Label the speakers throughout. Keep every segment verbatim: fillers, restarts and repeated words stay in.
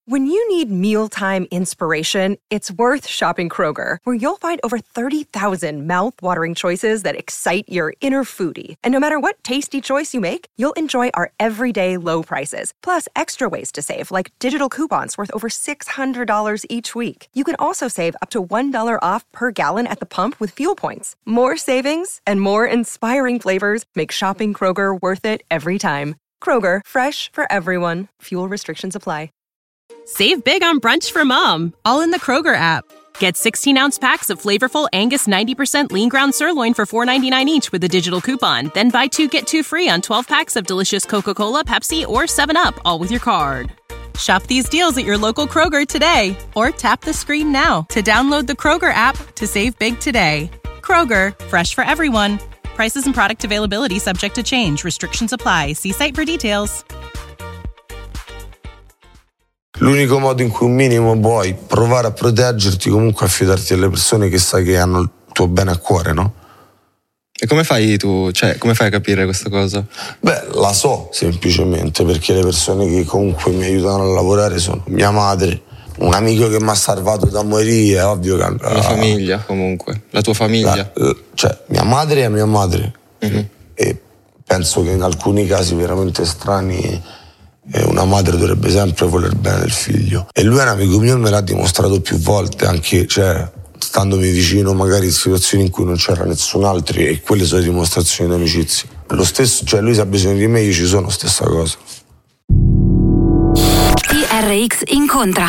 Speaker 1: When you need mealtime inspiration, it's worth shopping Kroger, where you'll find over thirty thousand mouth-watering choices that excite your inner foodie. And no matter what tasty choice you make, you'll enjoy our everyday low prices, plus extra ways to save, like digital coupons worth over six hundred dollars each week. You can also save up to one dollar off per gallon at the pump with fuel points. More savings and more inspiring flavors make shopping Kroger worth it every time. Kroger, fresh for everyone. Fuel restrictions apply.
Speaker 2: Save big on brunch for mom, all in the Kroger app. Get sixteen-ounce packs of flavorful Angus ninety percent lean ground sirloin for four ninety-nine each with a digital coupon. Then buy two, get two free on twelve packs of delicious Coca-Cola, Pepsi, or seven up, all with your card. Shop these deals at your local Kroger today, or tap the screen now to download the Kroger app to save big today. Kroger, fresh for everyone. Prices and product availability subject to change. Restrictions apply. See site for details.
Speaker 3: L'unico modo in cui un minimo puoi provare a proteggerti, comunque affidarti alle persone che sai che hanno il tuo bene a cuore, no?
Speaker 4: E come fai tu, cioè, come fai a capire questa cosa?
Speaker 3: Beh, la so semplicemente perché le persone che comunque mi aiutano a lavorare sono mia madre, un amico che mi ha salvato da morire, è ovvio che...
Speaker 4: La uh, famiglia, comunque, la tua famiglia.
Speaker 3: La, cioè, mia madre è mia madre. Mm-hmm. E penso che in alcuni casi veramente strani una madre dovrebbe sempre voler bene del figlio. E lui è un amico mio e me l'ha dimostrato più volte, anche, cioè, standomi vicino magari in situazioni in cui non c'era nessun altro, e quelle sono dimostrazioni di amicizia. Lo stesso, cioè lui se ha bisogno di me io ci sono, stessa cosa.
Speaker 5: T R X incontra.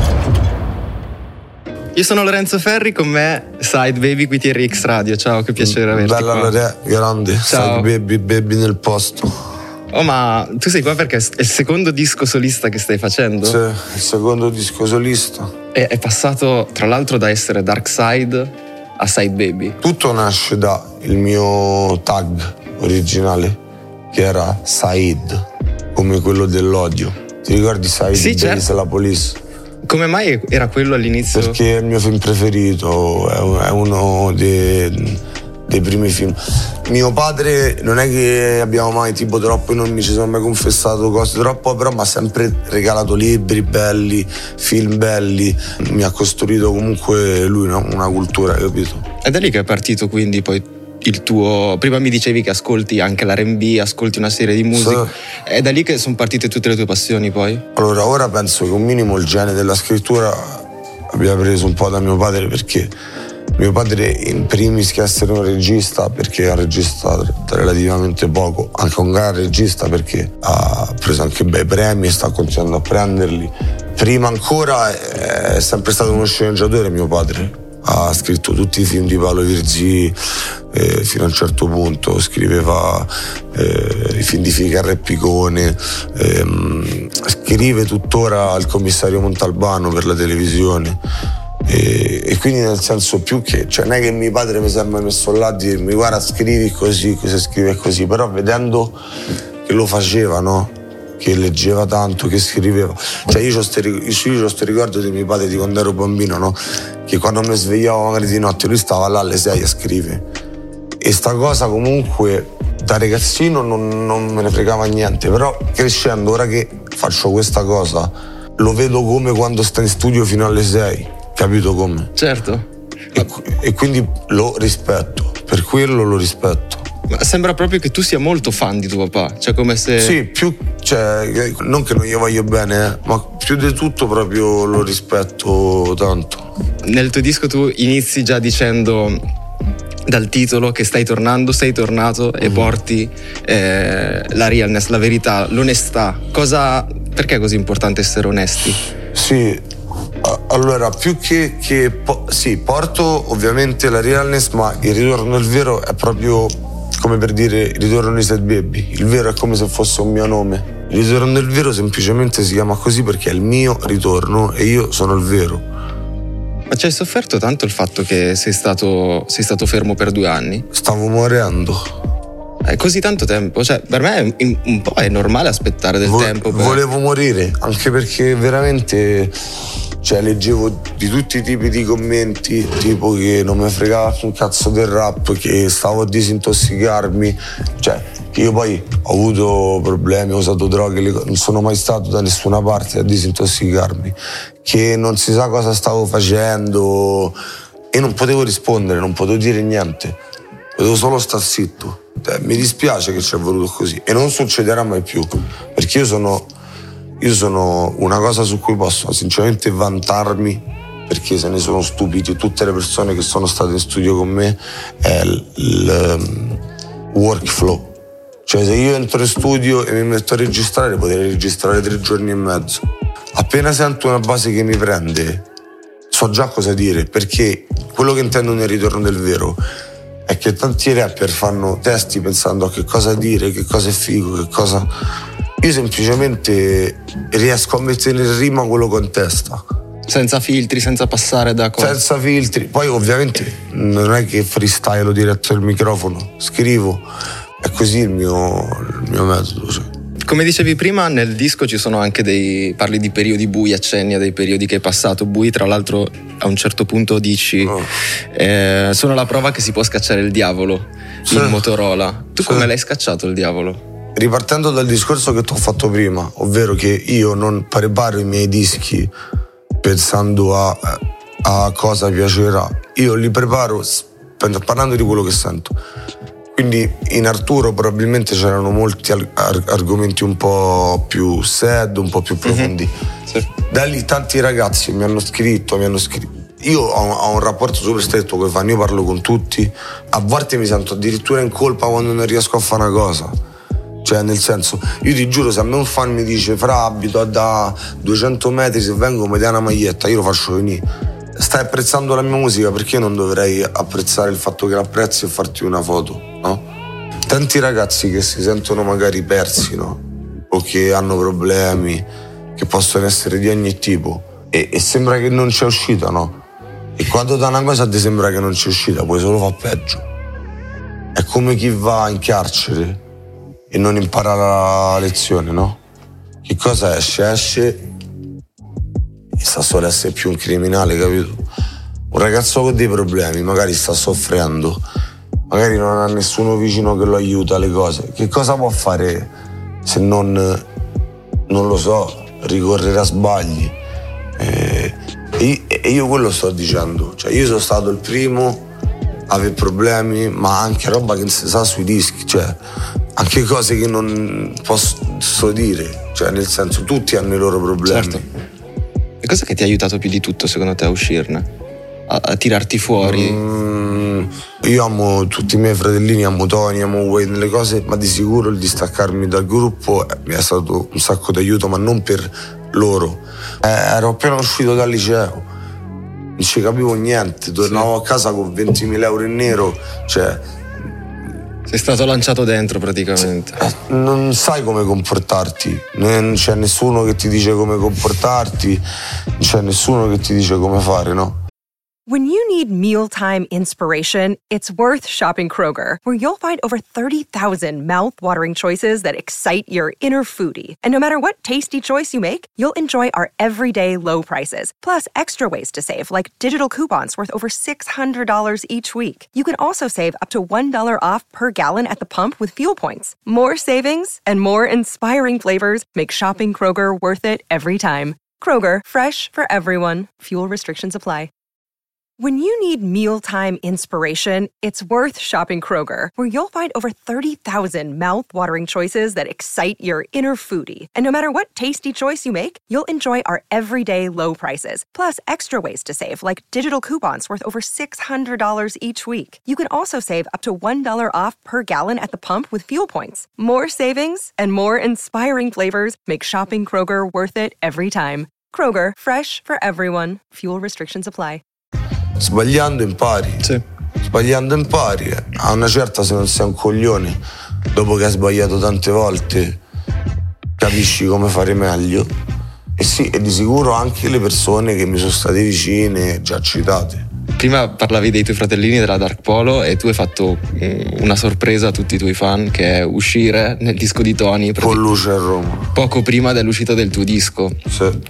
Speaker 4: Io sono Lorenzo Ferri, con me Side Baby qui T R X Radio. Ciao, che piacere averti
Speaker 3: Bella
Speaker 4: qua.
Speaker 3: Lore, grande. Ciao. Side Baby, baby nel posto.
Speaker 4: Oh, ma tu sei qua perché è il secondo disco solista che stai facendo?
Speaker 3: Sì, il secondo disco solista.
Speaker 4: E è passato tra l'altro da essere Dark Side a Side Baby.
Speaker 3: Tutto nasce da il mio tag originale, che era Said, come quello dell'odio. Ti ricordi Said?
Speaker 4: Sì, certo.
Speaker 3: La Police?
Speaker 4: Come mai era quello all'inizio?
Speaker 3: Perché è il mio film preferito, è uno dei... dei primi film. Mio padre non è che abbiamo mai tipo troppo, non mi ci sono mai confessato cose troppo, però mi ha sempre regalato libri belli, film belli, mi ha costruito comunque lui una, una cultura, capito?
Speaker 4: È da lì che è partito quindi poi il tuo... Prima mi dicevi che ascolti anche l'R and B, ascolti una serie di musica, sì. È da lì che sono partite tutte le tue passioni poi? Allora,
Speaker 3: ora penso che un minimo il genere della scrittura abbia preso un po' da mio padre, perché mio padre in primis che essere un regista, perché ha registrato relativamente poco, anche un gran regista perché ha preso anche bei premi e sta continuando a prenderli. Prima ancora è sempre stato uno sceneggiatore mio padre, ha scritto tutti i film di Paolo Virzì eh, fino a un certo punto, scriveva eh, i film di Ficarra e Picone, ehm, scrive tuttora Il commissario Montalbano per la televisione. E, e quindi nel senso più che, cioè non è che mio padre mi sembra messo là a dirmi guarda scrivi così, se scrive così, però vedendo che lo faceva, no? Che leggeva tanto, che scriveva, cioè io ho questo ricordo di mio padre di quando ero bambino, no? Che quando mi svegliavo magari di notte lui stava là alle sei a scrivere, e sta cosa comunque da ragazzino non, non me ne fregava niente, però crescendo, ora che faccio questa cosa, lo vedo come quando sta in studio fino alle sei. Capito come?
Speaker 4: Certo.
Speaker 3: E, e quindi lo rispetto, per quello lo rispetto.
Speaker 4: Ma sembra proprio che tu sia molto fan di tuo papà, cioè come se...
Speaker 3: Sì, più, cioè, non che non gli voglio bene, eh, ma più di tutto proprio lo rispetto tanto.
Speaker 4: Nel tuo disco tu inizi già dicendo, dal titolo, che stai tornando, sei tornato, mm-hmm. e porti eh, la realness, la verità, l'onestà. Cosa... Perché è così importante essere onesti?
Speaker 3: Sì. Allora, più che, che po- sì, porto ovviamente la realness, ma il ritorno del vero è proprio come per dire il ritorno di Side Baby. Il vero è come se fosse un mio nome. Il ritorno del vero semplicemente si chiama così perché è il mio ritorno e io sono il vero.
Speaker 4: Ma ci hai sofferto tanto il fatto che sei stato, sei stato fermo per due anni?
Speaker 3: Stavo morendo.
Speaker 4: È così tanto tempo, cioè per me un po' è normale aspettare del
Speaker 3: Vo-
Speaker 4: tempo per...
Speaker 3: Volevo morire, anche perché veramente, cioè, leggevo di tutti i tipi di commenti, tipo che non mi fregava un cazzo del rap, che stavo a disintossicarmi, cioè che io poi ho avuto problemi, ho usato droghe, non sono mai stato da nessuna parte a disintossicarmi, che non si sa cosa stavo facendo e non potevo rispondere, non potevo dire niente, potevo solo stare zitto. Eh, mi dispiace che ci è voluto così e non succederà mai più, perché io sono, io sono una cosa su cui posso sinceramente vantarmi, perché se ne sono stupiti tutte le persone che sono state in studio con me, è il, il workflow. Cioè se io entro in studio e mi metto a registrare, potrei registrare tre giorni e mezzo. Appena sento una base che mi prende, so già cosa dire, perché quello che intendo nel ritorno del vero è che tanti rapper fanno testi pensando a che cosa dire, che cosa è figo, che cosa... Io semplicemente riesco a mettere in rima quello che ho in testa.
Speaker 4: Senza filtri, senza passare da cose.
Speaker 3: Senza filtri. Poi ovviamente non è che freestyle diretto al microfono, scrivo. È così il mio, il mio metodo. Cioè.
Speaker 4: Come dicevi prima, nel disco ci sono anche dei... parli di periodi bui, accenni a dei periodi che hai passato bui. Tra l'altro a un certo punto dici oh. eh, sono la prova che si può scacciare il diavolo sì. in Motorola. Tu sì. come l'hai scacciato il diavolo?
Speaker 3: Ripartendo dal discorso che ti ho fatto prima, ovvero che io non preparo i miei dischi pensando a, a cosa piacerà, io li preparo parlando di quello che sento. Quindi in Arturo probabilmente c'erano molti ar- argomenti un po' più sad, un po' più profondi. Mm-hmm. Sì. Da lì tanti ragazzi mi hanno scritto, mi hanno scritto. Io ho, ho un rapporto super stretto con i fan, io parlo con tutti, a volte mi sento addirittura in colpa quando non riesco a fare una cosa. Cioè nel senso, io ti giuro, se a me un fan mi dice fra abito a da duecento metri, se vengo mi dai una maglietta, io lo faccio venire. Stai apprezzando la mia musica, perché io non dovrei apprezzare il fatto che l'apprezzi e farti una foto, no? Tanti ragazzi che si sentono magari persi, no? O che hanno problemi, che possono essere di ogni tipo, e, e sembra che non c'è uscita, no? E quando da una cosa ti sembra che non c'è uscita, puoi solo far peggio. È come chi va in carcere e non impara la lezione, no? Che cosa esce? Esce e sta solo a essere più un criminale, capito? Un ragazzo con dei problemi, magari sta soffrendo, magari non ha nessuno vicino che lo aiuta alle cose. Che cosa può fare se non, non lo so, ricorrere a sbagli? E, e io quello sto dicendo, cioè io sono stato il primo a avere problemi, ma anche roba che non si sa sui dischi, cioè anche cose che non posso dire, cioè nel senso tutti hanno i loro problemi.
Speaker 4: Certo. E cosa che ti ha aiutato più di tutto secondo te a uscirne? A, a tirarti fuori?
Speaker 3: Mm, io amo tutti i miei fratellini, amo Tony, amo Wayne, le cose, ma di sicuro il distaccarmi dal gruppo mi è stato un sacco d'aiuto, ma non per loro. Eh, ero appena uscito dal liceo, non ci capivo niente, tornavo sì. a casa con ventimila euro in nero, cioè...
Speaker 4: Sei stato lanciato dentro praticamente.
Speaker 3: Non sai come comportarti, non c'è nessuno che ti dice come comportarti, non c'è nessuno che ti dice come fare, no?
Speaker 1: When you need mealtime inspiration, it's worth shopping Kroger, where you'll find over thirty thousand mouth-watering choices that excite your inner foodie. And no matter what tasty choice you make, you'll enjoy our everyday low prices, plus extra ways to save, like digital coupons worth over six hundred dollars each week. You can also save up to one dollar off per gallon at the pump with fuel points. More savings and more inspiring flavors make shopping Kroger worth it every time. Kroger, fresh for everyone. Fuel restrictions apply. When you need mealtime inspiration, it's worth shopping Kroger, where you'll find over thirty thousand mouth-watering choices that excite your inner foodie. And no matter what tasty choice you make, you'll enjoy our everyday low prices, plus extra ways to save, like digital coupons worth over six hundred dollars each week. You can also save up to one dollar off per gallon at the pump with fuel points. More savings and more inspiring flavors make shopping Kroger worth it every time. Kroger, fresh for everyone. Fuel restrictions apply.
Speaker 3: Sbagliando impari,
Speaker 4: sì.
Speaker 3: Sbagliando impari, a una certa se non sei un coglione, dopo che hai sbagliato tante volte, capisci come fare meglio. E sì, e di sicuro anche le persone che mi sono state vicine, già citate.
Speaker 4: Prima parlavi dei tuoi fratellini della Dark Polo e tu hai fatto una sorpresa a tutti i tuoi fan, che è uscire nel disco di Tony
Speaker 3: con luce a Roma
Speaker 4: poco prima dell'uscita del tuo disco.
Speaker 3: Sì.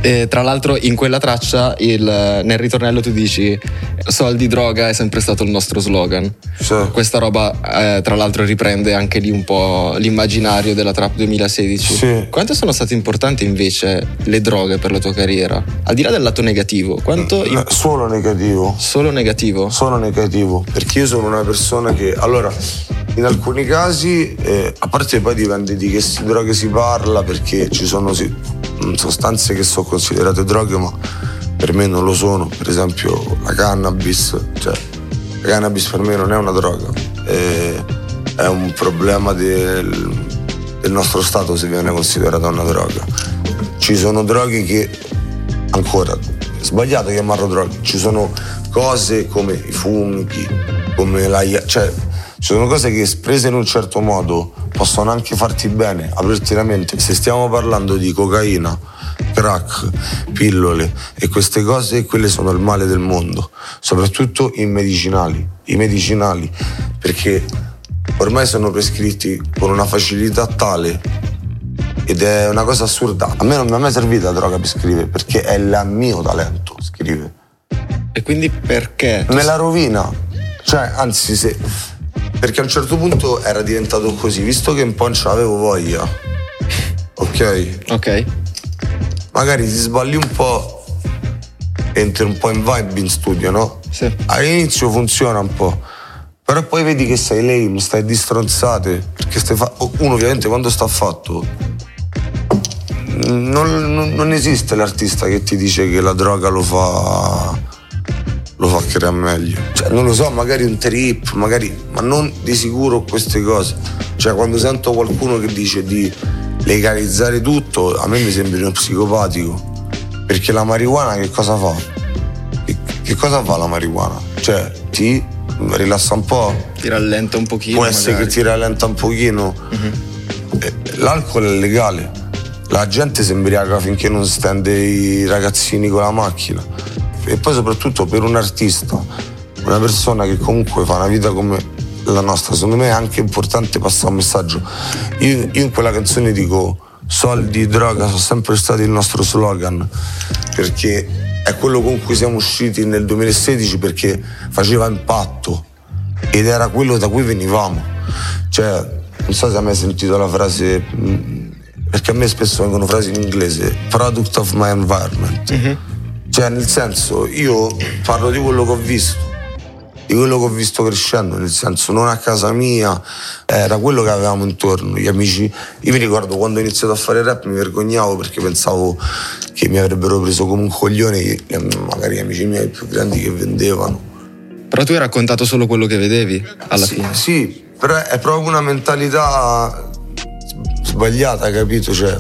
Speaker 4: E tra l'altro in quella traccia il, nel ritornello tu dici soldi, droga è sempre stato il nostro slogan.
Speaker 3: Sì.
Speaker 4: Questa roba eh, tra l'altro riprende anche lì un po' l'immaginario della trap duemilasedici.
Speaker 3: Sì.
Speaker 4: Quanto sono state importanti invece le droghe per la tua carriera? Al di là del lato negativo, quanto
Speaker 3: No, solo negativo.
Speaker 4: Solo negativo?
Speaker 3: Solo negativo, perché io sono una persona che, allora, in alcuni casi, eh, a parte poi dipende di che si- droghe si parla, perché ci sono sì, sostanze che sono considerate droghe, ma per me non lo sono. Per esempio la cannabis, cioè la cannabis per me non è una droga, è, è un problema del, del nostro stato se viene considerata una droga. Ci sono droghe che, ancora, è sbagliato chiamarlo droghe, ci sono cose come i funghi, come la, cioè ci sono cose che prese in un certo modo possono anche farti bene, aprirti la mente. Se stiamo parlando di cocaina, crack, pillole e queste cose, quelle sono il male del mondo, soprattutto i medicinali, i medicinali, perché ormai sono prescritti con una facilità tale ed è una cosa assurda. A me non mi è mai servita la droga per scrivere, perché è il mio talento scrivere.
Speaker 4: E quindi perché?
Speaker 3: Me la rovina, cioè anzi se, perché a un certo punto era diventato così, visto che un po' non ce l'avevo voglia, ok?
Speaker 4: Ok.
Speaker 3: Magari ti sballi un po', entri un po' in vibe in studio, no?
Speaker 4: Sì.
Speaker 3: All'inizio funziona un po', però poi vedi che sei lame, stai di stronzate, perché stai fa- uno ovviamente quando sta fatto non, non, non esiste l'artista che ti dice che la droga lo fa lo fa creare meglio, cioè non lo so, magari un trip, magari, ma non di sicuro queste cose. Cioè quando sento qualcuno che dice di legalizzare tutto, a me mi sembra uno psicopatico, perché la marijuana che cosa fa? Che, che cosa fa la marijuana? Cioè ti rilassa un po',
Speaker 4: Ti rallenta un pochino.
Speaker 3: può essere
Speaker 4: magari.
Speaker 3: che ti rallenta un pochino. Eh, l'alcol è legale, la gente si imbriaca finché non stende i ragazzini con la macchina. E poi soprattutto per un artista, una persona che comunque fa una vita come la nostra, secondo me è anche importante passare un messaggio. Io, io in quella canzone dico soldi, droga sono sempre stati il nostro slogan, perché è quello con cui siamo usciti nel duemilasedici, perché faceva impatto ed era quello da cui venivamo. Cioè, non so se hai mai sentito la frase, perché a me spesso vengono frasi in inglese, product of my environment. Mm-hmm. Cioè, nel senso, io parlo di quello che ho visto, di quello che ho visto crescendo, nel senso, non a casa mia, era quello che avevamo intorno, gli amici. Io mi ricordo quando ho iniziato a fare rap mi vergognavo perché pensavo che mi avrebbero preso come un coglione, magari gli amici miei più grandi che vendevano.
Speaker 4: Però tu hai raccontato solo quello che vedevi alla
Speaker 3: sì,
Speaker 4: fine.
Speaker 3: Sì, però è proprio una mentalità sbagliata, capito? Cioè,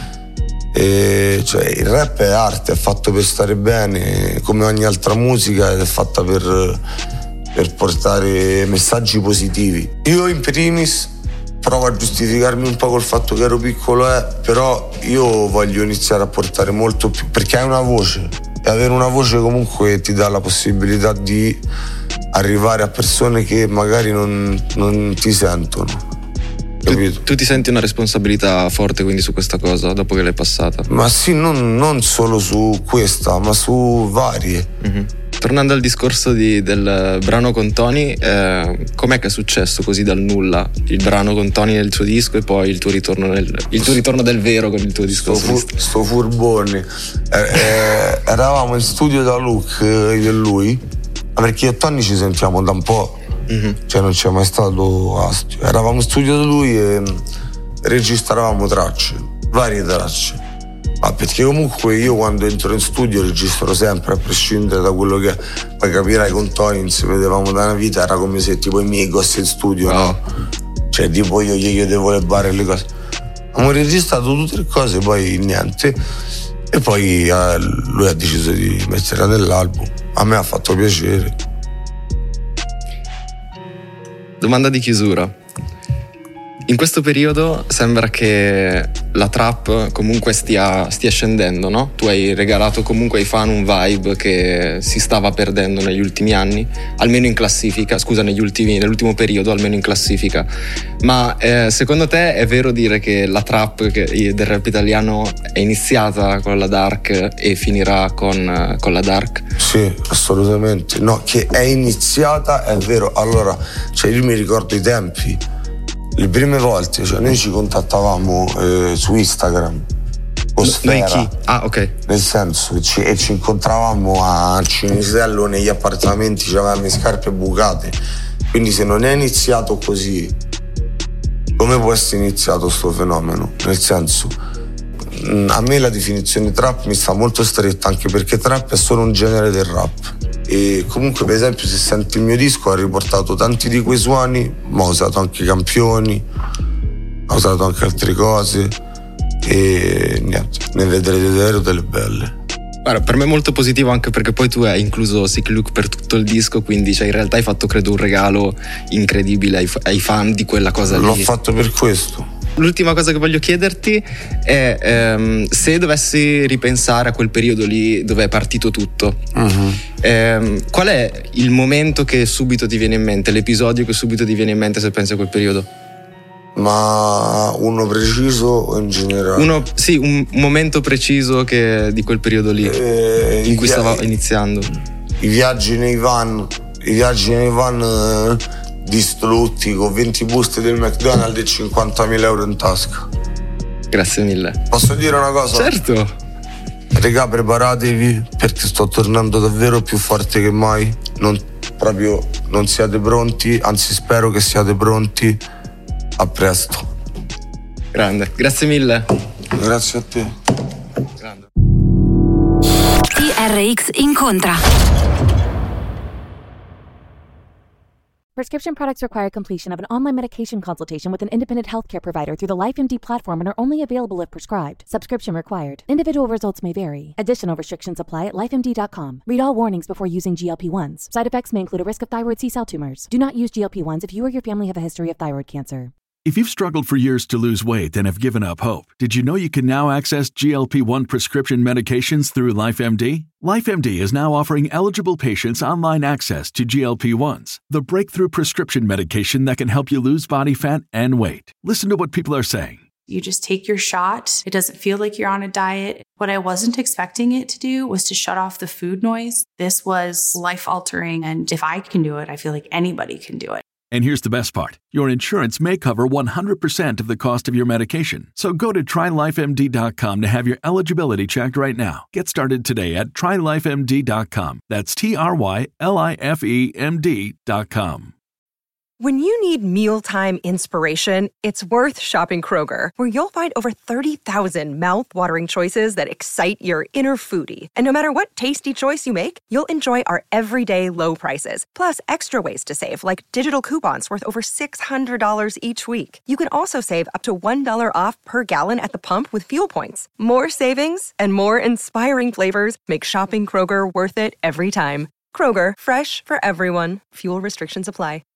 Speaker 3: e, cioè, il rap è arte, è fatto per stare bene, come ogni altra musica, ed è fatta per, per portare messaggi positivi. Io in primis provo a giustificarmi un po' col fatto che ero piccolo, eh, però io voglio iniziare a portare molto più, perché hai una voce, e avere una voce comunque ti dà la possibilità di arrivare a persone che magari non, non ti sentono.
Speaker 4: Tu, tu ti senti una responsabilità forte quindi su questa cosa dopo che l'hai passata?
Speaker 3: Ma sì, non, non solo su questa, ma su varie.
Speaker 4: Mm-hmm. Tornando al discorso di, del brano con Tony, eh, com'è che è successo così dal nulla il brano con Tony nel tuo disco e poi il tuo ritorno, nel, il tuo ritorno del vero con il tuo disco?
Speaker 3: Sto, fur, sto furbone. Eh, eh, eravamo in studio da Luke, eh, io e lui, perché io e Tony ci sentiamo da un po'. Mm-hmm. Cioè non c'è mai stato astio. Eravamo in studio da lui e registravamo tracce, varie tracce. Ma perché comunque io quando entro in studio registro sempre, a prescindere da quello che poi capirai con Tony, se vedevamo da una vita, era come se tipo i miei ghost in studio, oh. no? Cioè tipo io gli chiedevo le barre e le cose. Abbiamo registrato tutte le cose, poi niente. E poi eh, lui ha deciso di metterla nell'album. A me ha fatto piacere.
Speaker 4: Domanda di chiusura. In questo periodo sembra che la trap comunque stia, stia scendendo, no? Tu hai regalato comunque ai fan un vibe che si stava perdendo negli ultimi anni, almeno in classifica, scusa, negli ultimi, nell'ultimo periodo, almeno in classifica. Ma eh, secondo te è vero dire che la trap che, del rap italiano è iniziata con la dark e finirà con, con la dark?
Speaker 3: Sì, assolutamente. No, che è iniziata è vero. Allora, cioè io mi ricordo i tempi. Le prime volte, cioè noi ci contattavamo eh, su Instagram con Sfera.
Speaker 4: Noi chi? Ah, ok.
Speaker 3: Nel senso, ci, e ci incontravamo a Cinisello negli appartamenti, c'avevamo le scarpe bucate. Quindi se non è iniziato così, come può essere iniziato sto fenomeno? Nel senso, a me la definizione trap mi sta molto stretta, anche perché trap è solo un genere del rap. E comunque, per esempio, se senti il mio disco, ha riportato tanti di quei suoni, ma ho usato anche campioni, ho usato anche altre cose e niente, ne vedrete davvero delle belle.
Speaker 4: Guarda, per me è molto positivo, anche perché poi tu hai incluso Sick Luke per tutto il disco, quindi cioè, in realtà hai fatto credo un regalo incredibile ai, ai fan di quella cosa lì.
Speaker 3: L'ho fatto per questo.
Speaker 4: L'ultima cosa che voglio chiederti è ehm, se dovessi ripensare a quel periodo lì dove è partito tutto, uh-huh. ehm, qual è il momento che subito ti viene in mente, l'episodio che subito ti viene in mente se pensi a quel periodo?
Speaker 3: Ma uno preciso o in generale?
Speaker 4: Uno, sì, un momento preciso che, di quel periodo lì eh, in cui via- stava iniziando.
Speaker 3: I viaggi nei van, i viaggi nei van eh, distrutti con venti buste del McDonald's e cinquantamila euro in tasca.
Speaker 4: Grazie mille.
Speaker 3: Posso dire una cosa?
Speaker 4: Certo.
Speaker 3: Regà, preparatevi perché sto tornando davvero più forte che mai. Non, proprio non siate pronti, anzi spero che siate pronti. A presto.
Speaker 4: Grande, grazie mille.
Speaker 3: Grazie a te.
Speaker 4: Grande.
Speaker 5: T R X incontra.
Speaker 6: Prescription products require completion of an online medication consultation with an independent healthcare provider through the LifeMD platform and are only available if prescribed. Subscription required. Individual results may vary. Additional restrictions apply at life M D dot com. Read all warnings before using G L P ones. Side effects may include a risk of thyroid C-cell tumors. Do not use G L P ones if you or your family have a history of thyroid cancer.
Speaker 7: If you've struggled for years to lose weight and have given up hope, did you know you can now access G L P one prescription medications through LifeMD? LifeMD is now offering eligible patients online access to G L P ones, the breakthrough prescription medication that can help you lose body fat and weight. Listen to what people are saying.
Speaker 8: You just take your shot. It doesn't feel like you're on a diet. What I wasn't expecting it to do was to shut off the food noise. This was life-altering, and if I can do it, I feel like anybody can do it.
Speaker 7: And here's the best part. Your insurance may cover one hundred percent of the cost of your medication. So go to try life M D dot com to have your eligibility checked right now. Get started today at try life M D dot com. That's T R Y L I F E M D dot com.
Speaker 1: When you need mealtime inspiration, it's worth shopping Kroger, where you'll find over thirty thousand mouth-watering choices that excite your inner foodie. And no matter what tasty choice you make, you'll enjoy our everyday low prices, plus extra ways to save, like digital coupons worth over six hundred dollars each week. You can also save up to one dollar off per gallon at the pump with fuel points. More savings and more inspiring flavors make shopping Kroger worth it every time. Kroger, fresh for everyone. Fuel restrictions apply.